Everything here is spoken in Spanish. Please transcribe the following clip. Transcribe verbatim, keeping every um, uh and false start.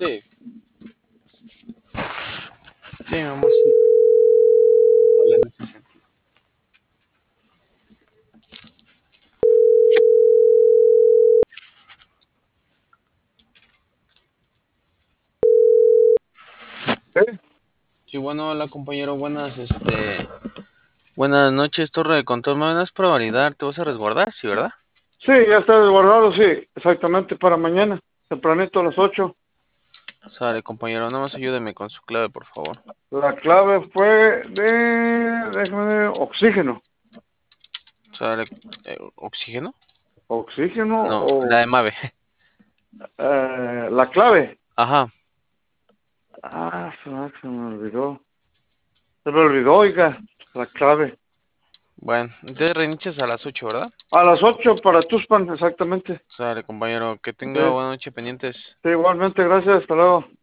Sí, sí, mi amor, sí. Hola, en ese sentido. ¿Eh? Sí, bueno, hola compañero, buenas, este, buenas noches, Torre de Control. ¿Me das para validar? ¿Te vas a resguardar? Sí, ¿verdad? Sí, ya está desguardado, sí, exactamente para mañana, tempranito a las ocho. Sale, compañero, nada más ayúdeme con su clave, por favor. La clave fue de, déjame ver, oxígeno. Sale, eh, ¿oxígeno? Oxígeno No, la o de Mave. eh, la clave. Ajá. Ah, se me, se me olvidó. Se me olvidó, oiga, la clave. Bueno, entonces reinicias a las ocho, ¿verdad? A las ocho para Tuspan, exactamente. Sale, compañero, que Sí, tenga buena noche pendientes. sí, igualmente, gracias, hasta luego.